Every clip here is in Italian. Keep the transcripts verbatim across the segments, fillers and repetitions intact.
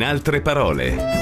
In altre parole.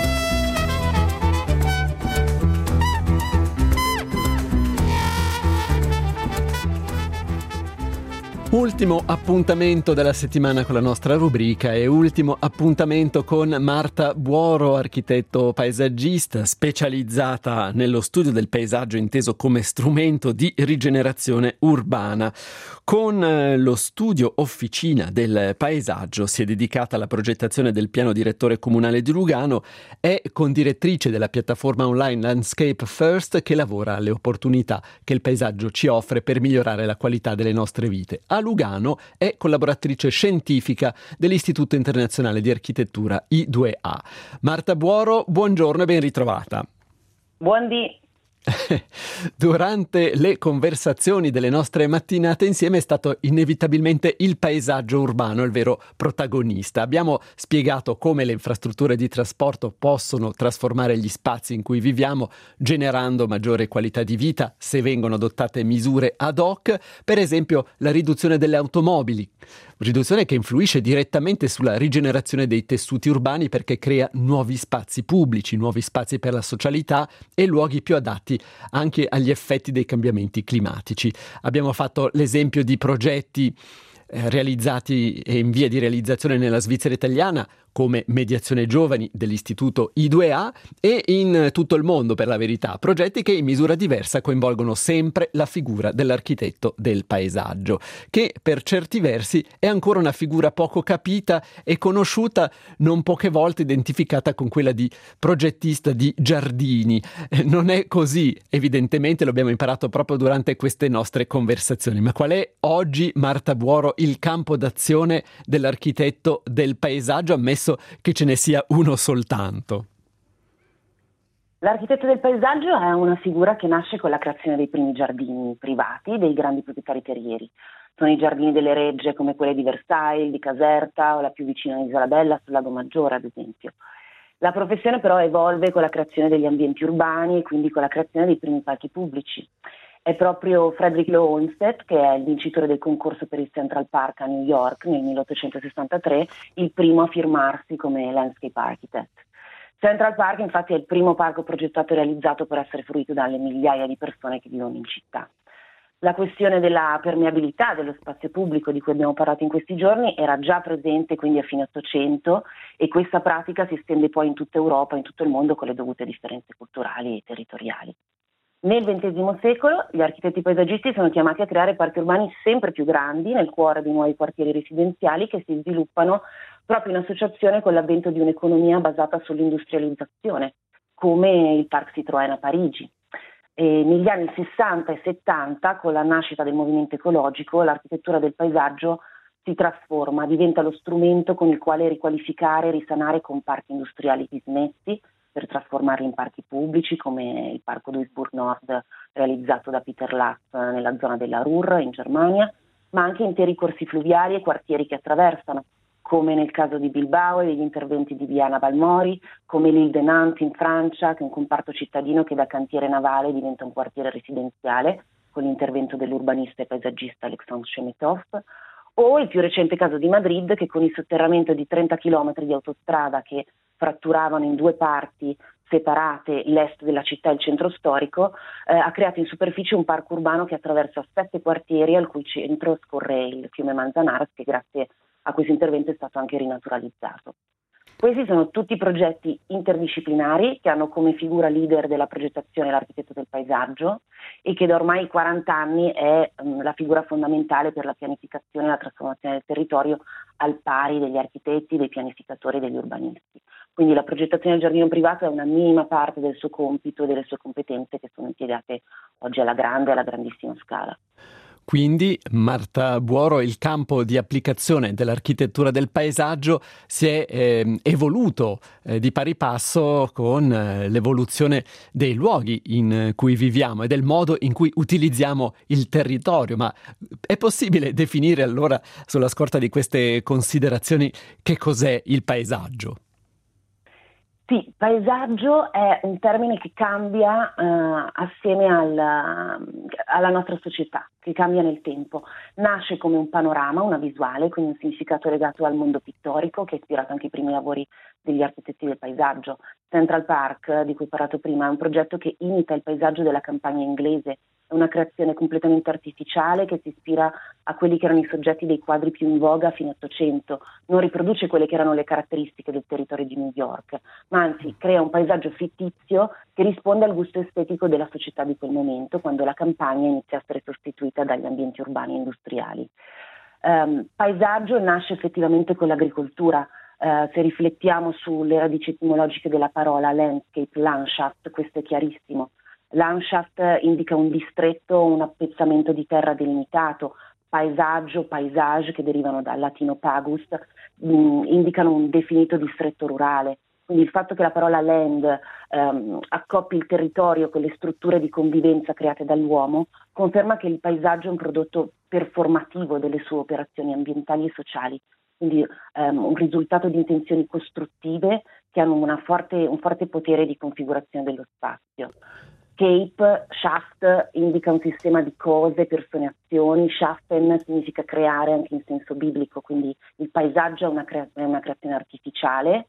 Ultimo appuntamento della settimana con la nostra rubrica e ultimo appuntamento con Marta Buoro, architetto paesaggista specializzata nello studio del paesaggio inteso come strumento di rigenerazione urbana. Con eh, lo studio Officina del Paesaggio si è dedicata alla progettazione del piano direttore comunale di Lugano, è condirettrice della piattaforma online Landscape First che lavora alle opportunità che il paesaggio ci offre per migliorare la qualità delle nostre vite. A Lugano è collaboratrice scientifica dell'Istituto Internazionale di Architettura I due A. Marta Buoro, buongiorno e ben ritrovata. Buondì. Durante le conversazioni delle nostre mattinate insieme è stato inevitabilmente il paesaggio urbano il vero protagonista. Abbiamo spiegato come le infrastrutture di trasporto possono trasformare gli spazi in cui viviamo, generando maggiore qualità di vita se vengono adottate misure ad hoc, per esempio la riduzione delle automobili. Riduzione che influisce direttamente sulla rigenerazione dei tessuti urbani perché crea nuovi spazi pubblici, nuovi spazi per la socialità e luoghi più adatti anche agli effetti dei cambiamenti climatici. Abbiamo fatto l'esempio di progetti eh, realizzati e in via di realizzazione nella Svizzera italiana come Mediazione Giovani dell'Istituto I due A e in tutto il mondo, per la verità, progetti che in misura diversa coinvolgono sempre la figura dell'architetto del paesaggio, che per certi versi è ancora una figura poco capita e conosciuta, non poche volte identificata con quella di progettista di giardini. Non è così, evidentemente, lo abbiamo imparato proprio durante queste nostre conversazioni. Ma qual è oggi, Marta Buoro, il campo d'azione dell'architetto del paesaggio, ammesso che ce ne sia uno soltanto? L'architetto del paesaggio è una figura che nasce con la creazione dei primi giardini privati dei grandi proprietari terrieri. Sono i giardini delle regge come quelle di Versailles, di Caserta o la più vicina di Isabella sul Lago Maggiore, ad esempio. La professione però evolve con la creazione degli ambienti urbani e quindi con la creazione dei primi parchi pubblici. È proprio Frederick Law Olmsted, che è il vincitore del concorso per il Central Park a New York nel milleottocentosessantatré, il primo a firmarsi come landscape architect. Central Park infatti è il primo parco progettato e realizzato per essere fruito dalle migliaia di persone che vivono in città. La questione della permeabilità dello spazio pubblico di cui abbiamo parlato in questi giorni era già presente quindi a fine Ottocento e questa pratica si estende poi in tutta Europa e in tutto il mondo con le dovute differenze culturali e territoriali. Nel ventesimo secolo gli architetti paesaggisti sono chiamati a creare parchi urbani sempre più grandi nel cuore dei nuovi quartieri residenziali che si sviluppano proprio in associazione con l'avvento di un'economia basata sull'industrializzazione, come il Parc Citroën a Parigi. E negli anni sessanta e settanta, con la nascita del movimento ecologico, l'architettura del paesaggio si trasforma, diventa lo strumento con il quale riqualificare e risanare comparti industriali dismessi, per trasformarli in parchi pubblici come il parco Duisburg Nord realizzato da Peter Latz nella zona della Ruhr in Germania, ma anche interi corsi fluviali e quartieri che attraversano, come nel caso di Bilbao e degli interventi di Viana Balmori, come l'Île de Nantes in Francia, che è un comparto cittadino che da cantiere navale diventa un quartiere residenziale con l'intervento dell'urbanista e paesaggista Alexandre Chemetov, o il più recente caso di Madrid, che con il sotterramento di trenta chilometri di autostrada che fratturavano in due parti separate l'est della città e il centro storico, eh, ha creato in superficie un parco urbano che attraversa sette quartieri al cui centro scorre il fiume Manzanares, che grazie a questo intervento è stato anche rinaturalizzato. Questi sono tutti progetti interdisciplinari che hanno come figura leader della progettazione l'architetto del paesaggio e che da ormai quaranta anni è um, la figura fondamentale per la pianificazione e la trasformazione del territorio al pari degli architetti, dei pianificatori e degli urbanisti. Quindi la progettazione del giardino privato è una minima parte del suo compito e delle sue competenze che sono impiegate oggi alla grande e alla grandissima scala. Quindi, Marta Buoro, il campo di applicazione dell'architettura del paesaggio si è eh, evoluto eh, di pari passo con eh, l'evoluzione dei luoghi in cui viviamo e del modo in cui utilizziamo il territorio. Ma è possibile definire allora, sulla scorta di queste considerazioni, che cos'è il paesaggio? Sì, paesaggio è un termine che cambia eh, assieme al, alla nostra società, che cambia nel tempo. Nasce come un panorama, una visuale, quindi un significato legato al mondo pittorico che ha ispirato anche i primi lavori degli architetti del paesaggio. Central Park, di cui ho parlato prima, è un progetto che imita il paesaggio della campagna inglese, è una creazione completamente artificiale che si ispira a quelli che erano i soggetti dei quadri più in voga a fine Ottocento, non riproduce quelle che erano le caratteristiche del territorio di New York, ma anzi crea un paesaggio fittizio che risponde al gusto estetico della società di quel momento, quando la campagna inizia a essere sostituita dagli ambienti urbani e industriali. Um, paesaggio nasce effettivamente con l'agricoltura. Uh, se riflettiamo sulle radici etimologiche della parola landscape, Landschaft, questo è chiarissimo. Landschaft indica un distretto, un appezzamento di terra delimitato. Paesaggio, paesage, che derivano dal latino pagus, mh, indicano un definito distretto rurale. Quindi il fatto che la parola land ehm, accoppi il territorio con le strutture di convivenza create dall'uomo conferma che il paesaggio è un prodotto performativo delle sue operazioni ambientali e sociali, quindi ehm, un risultato di intenzioni costruttive che hanno una forte, un forte potere di configurazione dello spazio. Cape, shaft, indica un sistema di cose, persone, azioni. Schaffen significa creare anche in senso biblico, quindi il paesaggio è una, crea- è una creazione artificiale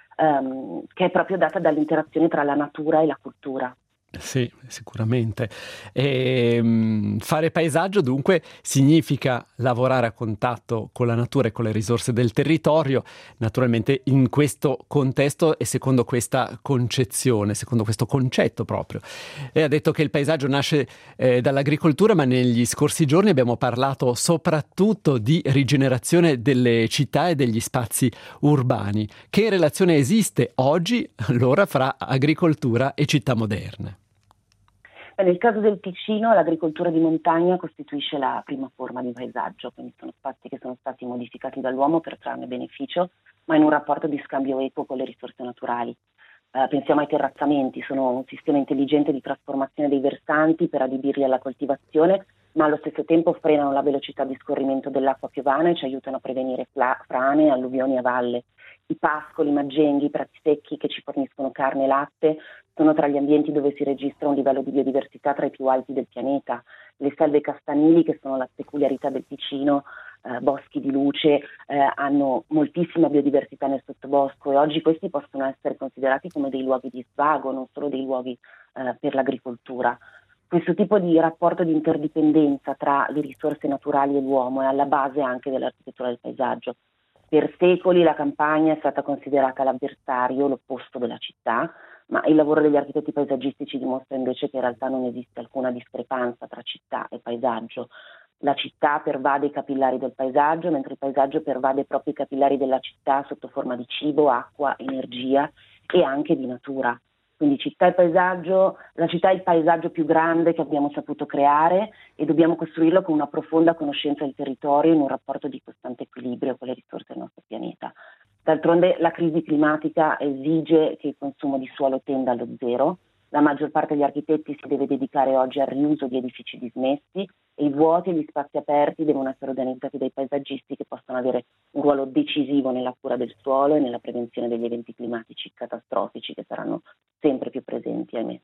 um, che è proprio data dall'interazione tra la natura e la cultura. Sì, sicuramente. E, mh, fare paesaggio dunque significa lavorare a contatto con la natura e con le risorse del territorio, naturalmente in questo contesto e secondo questa concezione, secondo questo concetto proprio. Lei ha detto che il paesaggio nasce eh, dall'agricoltura, ma negli scorsi giorni abbiamo parlato soprattutto di rigenerazione delle città e degli spazi urbani. Che relazione esiste oggi allora fra agricoltura e città moderne? Nel caso del Ticino l'agricoltura di montagna costituisce la prima forma di paesaggio, quindi sono spazi che sono stati modificati dall'uomo per trarne beneficio, ma in un rapporto di scambio equo con le risorse naturali. Uh, pensiamo ai terrazzamenti, sono un sistema intelligente di trasformazione dei versanti per adibirli alla coltivazione, ma allo stesso tempo frenano la velocità di scorrimento dell'acqua piovana e ci aiutano a prevenire fla- frane e alluvioni a valle. I pascoli, i maggenghi, i prati secchi che ci forniscono carne e latte sono tra gli ambienti dove si registra un livello di biodiversità tra i più alti del pianeta. Le selve castanili, che sono la peculiarità del Ticino, eh, boschi di luce, eh, hanno moltissima biodiversità nel sottobosco e oggi questi possono essere considerati come dei luoghi di svago, non solo dei luoghi eh, per l'agricoltura. Questo tipo di rapporto di interdipendenza tra le risorse naturali e l'uomo è alla base anche dell'architettura del paesaggio. Per secoli la campagna è stata considerata l'avversario, l'opposto della città, ma il lavoro degli architetti paesaggistici dimostra invece che in realtà non esiste alcuna discrepanza tra città e paesaggio. La città pervade i capillari del paesaggio, mentre il paesaggio pervade proprio i capillari della città sotto forma di cibo, acqua, energia e anche di natura. Quindi città e paesaggio, la città è il paesaggio più grande che abbiamo saputo creare e dobbiamo costruirlo con una profonda conoscenza del territorio in un rapporto di costante equilibrio con le risorse del nostro pianeta. D'altronde la crisi climatica esige che il consumo di suolo tenda allo zero. La maggior parte degli architetti si deve dedicare oggi al riuso di edifici dismessi e i vuoti e gli spazi aperti devono essere organizzati dai paesaggisti che possono avere un ruolo decisivo nella cura del suolo e nella prevenzione degli eventi climatici catastrofici che saranno sempre più presenti, ahimè.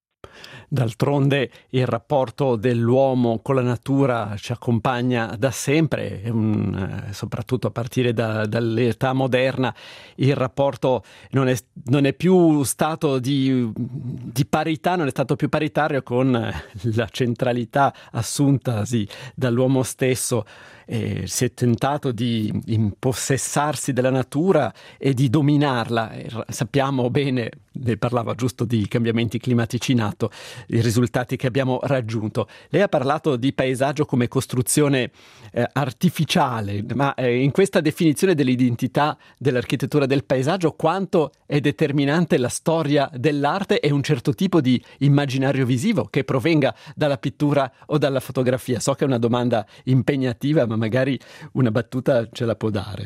D'altronde il rapporto dell'uomo con la natura ci accompagna da sempre, un, eh, soprattutto a partire da, dall'età moderna. Il rapporto non è, non è più stato di, di parità, non è stato più paritario con la centralità assuntasi dall'uomo stesso. Eh, si è tentato di impossessarsi della natura e di dominarla. E sappiamo bene, ne parlava giusto di cambiamenti climatici in atto, i risultati che abbiamo raggiunto. Lei ha parlato di paesaggio come costruzione eh, artificiale, ma eh, in questa definizione dell'identità dell'architettura del paesaggio, quanto è determinante la storia dell'arte e un certo tipo di immaginario visivo che provenga dalla pittura o dalla fotografia? So che è una domanda impegnativa, ma magari una battuta ce la può dare.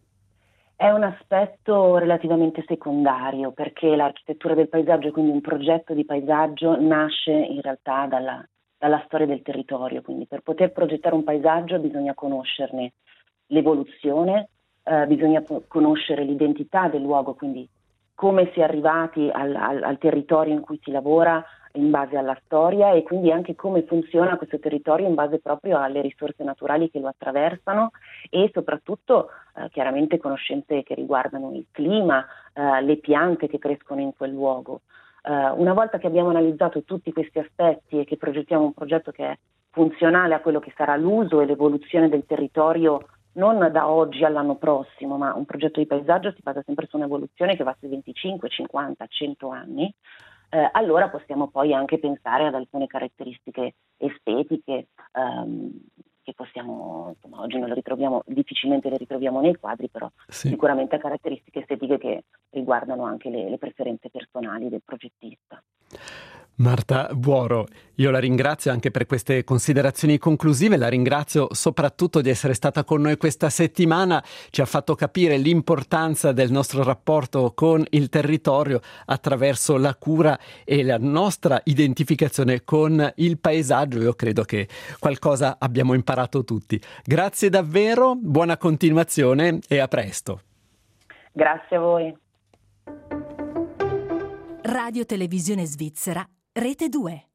È un aspetto relativamente secondario perché l'architettura del paesaggio, quindi un progetto di paesaggio, nasce in realtà dalla, dalla storia del territorio. Quindi per poter progettare un paesaggio bisogna conoscerne l'evoluzione, eh, bisogna po- conoscere l'identità del luogo, quindi come si è arrivati al, al, al territorio in cui si lavora in base alla storia, e quindi anche come funziona questo territorio in base proprio alle risorse naturali che lo attraversano, e soprattutto eh, chiaramente conoscenze che riguardano il clima, eh, le piante che crescono in quel luogo. Eh, una volta che abbiamo analizzato tutti questi aspetti e che progettiamo un progetto che è funzionale a quello che sarà l'uso e l'evoluzione del territorio non da oggi all'anno prossimo, ma un progetto di paesaggio si basa sempre su un'evoluzione che va sui venticinque, cinquanta, cento anni, eh, allora possiamo poi anche pensare ad alcune caratteristiche estetiche ehm, che possiamo, insomma, oggi non le ritroviamo, difficilmente le ritroviamo nei quadri, però Sì. sicuramente a caratteristiche estetiche che riguardano anche le, le preferenze personali del progettista. Marta Buoro, io la ringrazio anche per queste considerazioni conclusive, la ringrazio soprattutto di essere stata con noi questa settimana, ci ha fatto capire l'importanza del nostro rapporto con il territorio attraverso la cura e la nostra identificazione con il paesaggio. Io credo che qualcosa abbiamo imparato tutti. Grazie davvero, buona continuazione e a presto. Grazie a voi. Radio Televisione Svizzera, Rete due.